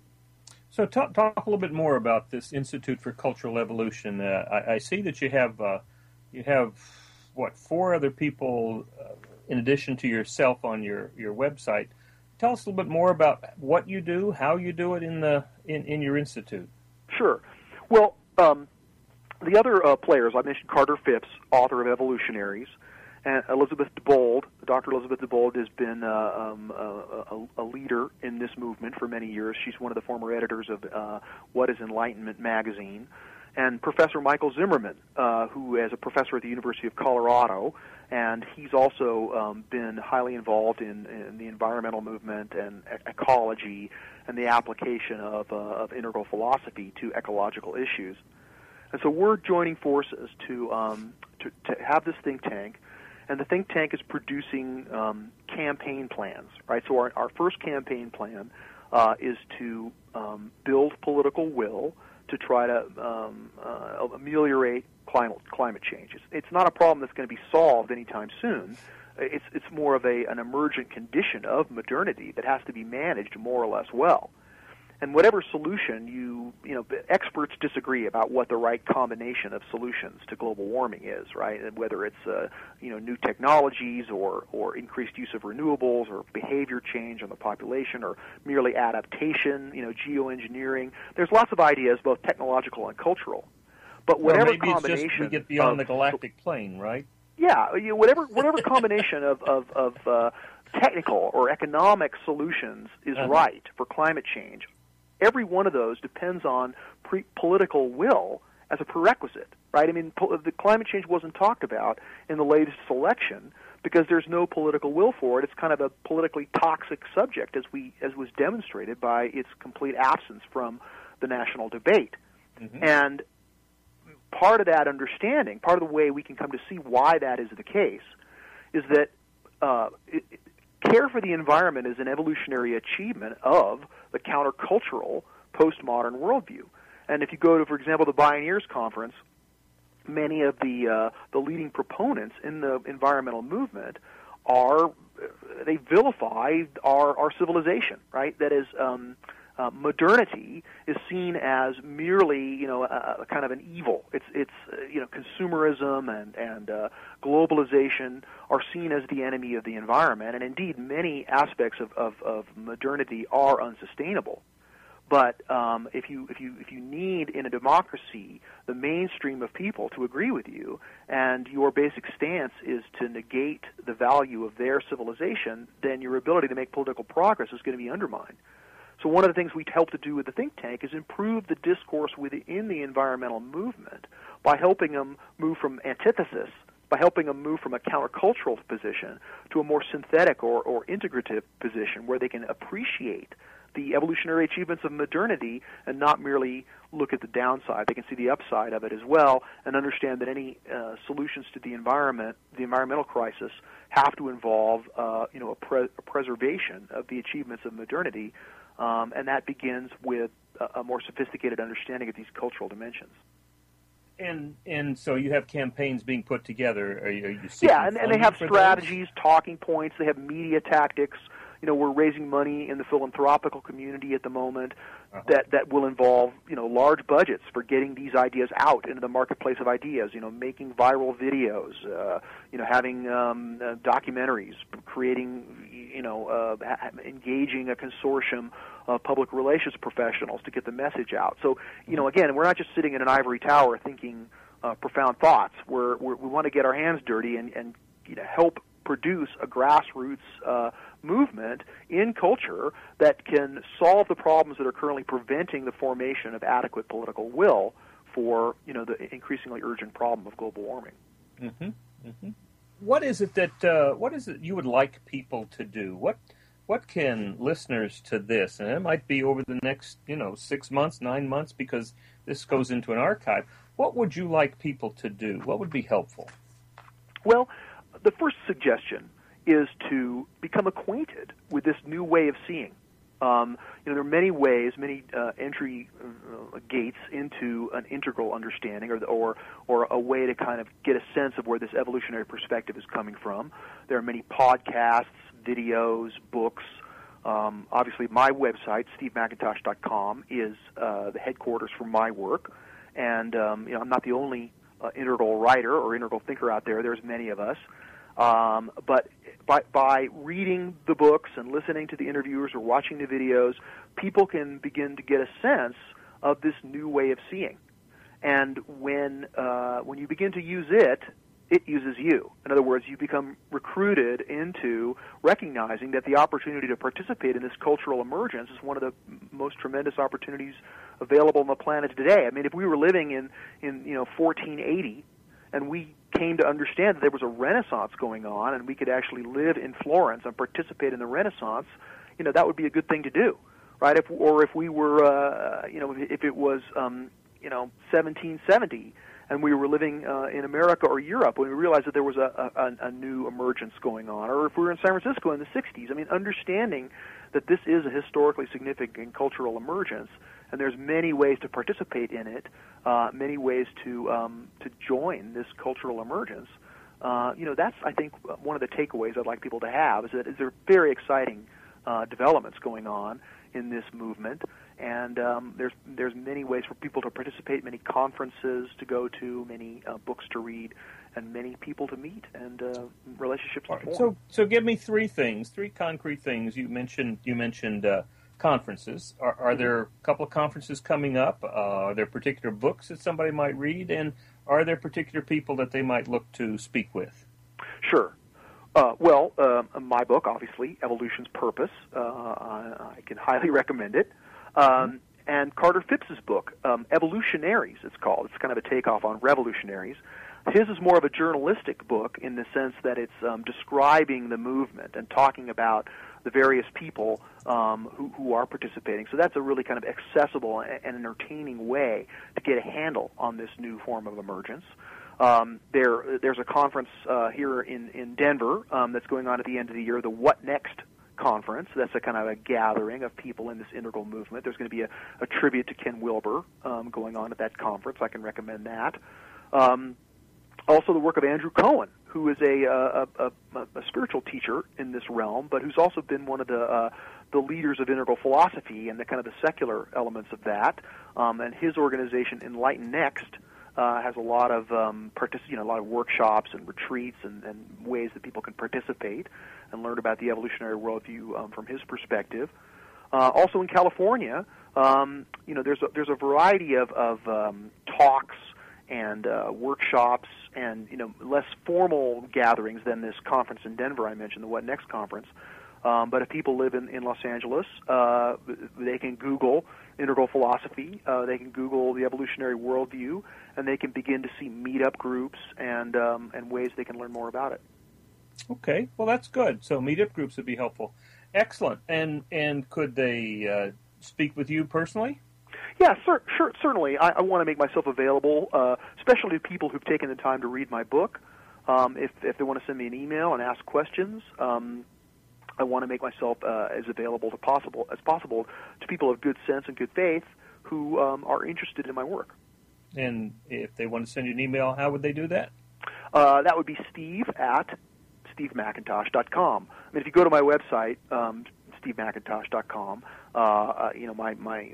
So talk, talk a little bit more about this Institute for Cultural Evolution. Uh, I, I see that you have, uh, you have what, four other people uh, in addition to yourself on your, your website. Tell us a little bit more about what you do, how you do it in the in, in your institute. Sure. Well, um, the other uh, players, I mentioned Carter Phipps, author of Evolutionaries, and Elizabeth DeBold. Doctor Elizabeth DeBold has been uh, um, a, a, a leader in this movement for many years. She's one of the former editors of uh, What is Enlightenment magazine. And Professor Michael Zimmerman, uh, who is a professor at the University of Colorado, and he's also um, been highly involved in, in the environmental movement and e- ecology and the application of, uh, of integral philosophy to ecological issues. And so we're joining forces to, um, to, to have this think tank, and the think tank is producing um, campaign plans, right? So our, our first campaign plan uh, is to um, build political will to try to um, uh, ameliorate climate climate change. It's, it's not a problem that's going to be solved anytime soon. It's it's more of a an emergent condition of modernity that has to be managed more or less well. And whatever solution you you know, experts disagree about what the right combination of solutions to global warming is, right? And whether it's uh, you know, new technologies or or increased use of renewables or behavior change on the population or merely adaptation, you know, geoengineering. There's lots of ideas, both technological and cultural. But whatever or maybe combination it's just we get beyond of, the galactic plane, right? Yeah, you know, whatever whatever combination of of, of uh, technical or economic solutions is uh-huh. right for climate change. Every one of those depends on pre- political will as a prerequisite, right? I mean, po- the climate change wasn't talked about in the latest election because there's no political will for it. It's kind of a politically toxic subject, as we as was demonstrated by its complete absence from the national debate. Mm-hmm. And part of that understanding, part of the way we can come to see why that is the case, is that uh, it, care for the environment is an evolutionary achievement of the countercultural postmodern worldview. And if you go to, for example, the Bioneers Conference, many of the uh, the leading proponents in the environmental movement are they vilify our, our civilization, right? That is, um, uh, modernity is seen as merely, you know, a, a kind of an evil. It's, it's uh, you know, consumerism and, and uh, globalization are seen as the enemy of the environment, and indeed many aspects of, of, of modernity are unsustainable. But um, if you if you if you need in a democracy the mainstream of people to agree with you, and your basic stance is to negate the value of their civilization, then your ability to make political progress is going to be undermined. So one of the things we help to do with the think tank is improve the discourse within the environmental movement by helping them move from antithesis, by helping them move from a countercultural position to a more synthetic or, or integrative position where they can appreciate the evolutionary achievements of modernity and not merely look at the downside. They can see the upside of it as well and understand that any uh, solutions to the environment, the environmental crisis, have to involve uh, you know, a, pre- a preservation of the achievements of modernity, um, and that begins with a, a more sophisticated understanding of these cultural dimensions. And and so you have campaigns being put together. Are you, are you seeking yeah, and, and they have for strategies, those? talking points. They have media tactics. You know, we're raising money in the philanthropical community at the moment uh-huh. that, that will involve, you know, large budgets for getting these ideas out into the marketplace of ideas, you know, making viral videos, uh, you know, having um, uh, documentaries, creating, you know, uh, engaging a consortium of public relations professionals to get the message out. So, you know, again, we're not just sitting in an ivory tower thinking uh, profound thoughts. We're, we're, we want to get our hands dirty and, and you know, help produce a grassroots uh, movement in culture that can solve the problems that are currently preventing the formation of adequate political will for, you know, the increasingly urgent problem of global warming. Mm-hmm. Mm-hmm. What is it that uh, what is it you would like people to do? What what can listeners to this, and it might be over the next, you know, six months, nine months, because this goes into an archive. What would you like people to do? What would be helpful? Well, the first suggestion is to become acquainted with this new way of seeing. Um, you know, there are many ways, many uh, entry uh, gates into an integral understanding, or, or or a way to kind of get a sense of where this evolutionary perspective is coming from. There are many podcasts, videos, books. Um, obviously, my website, steve macintosh dot com, is uh, the headquarters for my work, and um, you know, I'm not the only uh, integral writer or integral thinker out there. There's many of us. Um, but by, by reading the books and listening to the interviewers or watching the videos, people can begin to get a sense of this new way of seeing. And when uh, when you begin to use it, it uses you. In other words, you become recruited into recognizing that the opportunity to participate in this cultural emergence is one of the most tremendous opportunities available on the planet today. I mean, if we were living in, in you know, fourteen eighty, and we came to understand that there was a Renaissance going on, and we could actually live in Florence and participate in the Renaissance, you know, that would be a good thing to do, right? If, or if we were, uh, you know, if it was, um, you know, seventeen seventy, and we were living uh, in America or Europe, when we realized that there was a, a, a new emergence going on, or if we were in San Francisco in the sixties, I mean, understanding that this is a historically significant cultural emergence, and there's many ways to participate in it, uh, many ways to um, to join this cultural emergence. Uh, you know, that's, I think, one of the takeaways I'd like people to have, is that is there are very exciting uh, developments going on in this movement, and um, there's there's many ways for people to participate, many conferences to go to, many uh, books to read, and many people to meet, and uh, relationships to form. So, so give me three things, three concrete things. You mentioned you mentioned uh, conferences. Are, are there a couple of conferences coming up? Uh, are there particular books that somebody might read, and are there particular people that they might look to speak with? Sure. Uh, well, uh, my book, obviously, Evolution's Purpose. Uh, I, I can highly recommend it. Um, mm-hmm. And Carter Phipps's book, um, Evolutionaries, it's called. It's kind of a takeoff on Revolutionaries. His is more of a journalistic book in the sense that it's um, describing the movement and talking about the various people um, who, who are participating. So that's a really kind of accessible and entertaining way to get a handle on this new form of emergence. Um, there, there's a conference uh, here in, in Denver um, that's going on at the end of the year, the What Next Conference. That's a kind of a gathering of people in this integral movement. There's going to be a, a tribute to Ken Wilber um, going on at that conference. I can recommend that. Um, Also, the work of Andrew Cohen, who is a, a, a, a spiritual teacher in this realm, but who's also been one of the uh, the leaders of integral philosophy and the kind of the secular elements of that. Um, and his organization, Enlighten Next, uh, has a lot of um, partic- you know, a lot of workshops and retreats and, and ways that people can participate and learn about the evolutionary worldview um, from his perspective. Uh, also in California, um, you know, there's a, there's a variety of, of um, talks and uh, workshops and, you know, less formal gatherings than this conference in Denver I mentioned, the What Next conference. Um, but if people live in, in Los Angeles, uh, they can Google integral philosophy, uh, they can Google the evolutionary worldview, and they can begin to see meetup groups and um, and ways they can learn more about it. Okay, well, that's good. So meetup groups would be helpful. Excellent. And and could they uh, speak with you personally? Yeah, cer- sure, certainly. I, I want to make myself available, uh, especially to people who've taken the time to read my book. Um, if, if they want to send me an email and ask questions, um, I want to make myself uh, as available to possible as possible to people of good sense and good faith who um, are interested in my work. And if they want to send you an email, how would they do that? Uh, that would be Steve at steve macintosh dot com. I mean, if you go to my website, um, steve macintosh dot com, uh, uh, you know, my my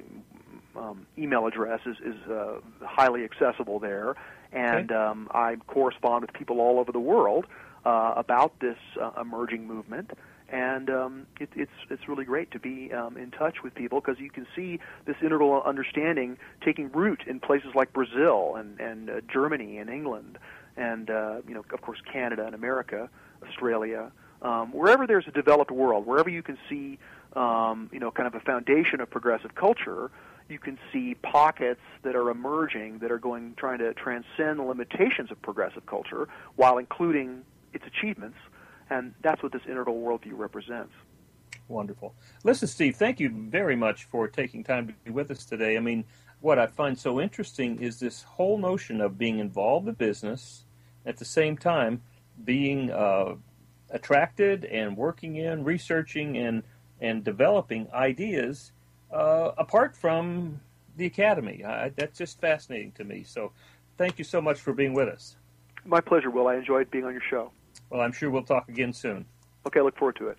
um, email address is, is uh, highly accessible there, and okay. um, I correspond with people all over the world uh, about this uh, emerging movement. And um, it, it's it's really great to be um, in touch with people because you can see this integral understanding taking root in places like Brazil and and uh, Germany and England and uh, you know, of course, Canada and America, Australia, um, wherever there's a developed world, wherever you can see um, you know, kind of a foundation of progressive culture, you can see pockets that are emerging that are going trying to transcend the limitations of progressive culture while including its achievements. And that's what this integral worldview represents. Wonderful. Listen, Steve, thank you very much for taking time to be with us today. I mean, what I find so interesting is this whole notion of being involved in business, at the same time being uh, attracted and working in, researching and, and developing ideas uh, apart from the academy. I, that's just fascinating to me. So thank you so much for being with us. My pleasure, Will. I enjoyed being on your show. Well, I'm sure we'll talk again soon. Okay, I look forward to it.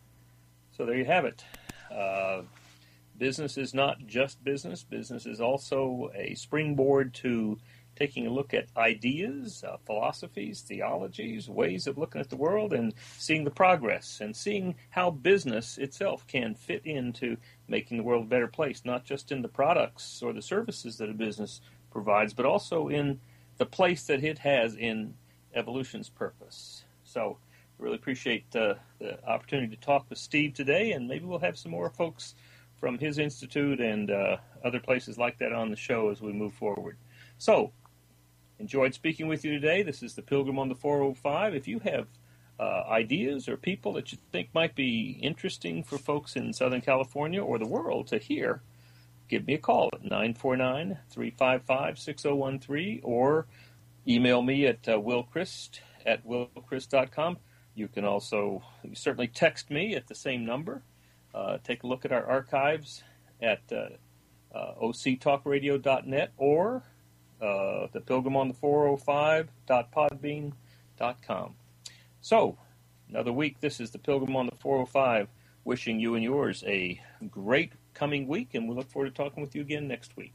So there you have it. Uh, business is not just business. Business is also a springboard to taking a look at ideas, uh, philosophies, theologies, ways of looking at the world, and seeing the progress, and seeing how business itself can fit into making the world a better place, not just in the products or the services that a business provides, but also in the place that it has in evolution's purpose. So I really appreciate uh, the opportunity to talk with Steve today, and maybe we'll have some more folks from his institute and uh, other places like that on the show as we move forward. So, enjoyed speaking with you today. This is the Pilgrim on the four oh five. If you have uh, ideas or people that you think might be interesting for folks in Southern California or the world to hear, give me a call at nine four nine, three five five, six oh one three or email me at uh, willchrist at willchrist dot com. You can also certainly text me at the same number. Uh, take a look at our archives at uh, uh, o c talk radio dot net or uh, the pilgrim on the four oh five dot podbean dot com. So, another week. This is the Pilgrim on the four oh five, wishing you and yours a great coming week, and we look forward to talking with you again next week.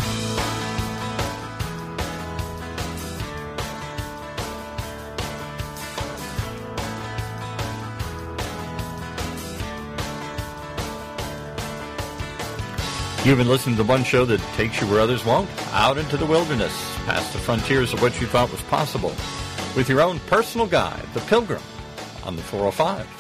You've been listening to one show that takes you where others won't, out into the wilderness, past the frontiers of what you thought was possible, with your own personal guide, The Pilgrim, on the four oh five.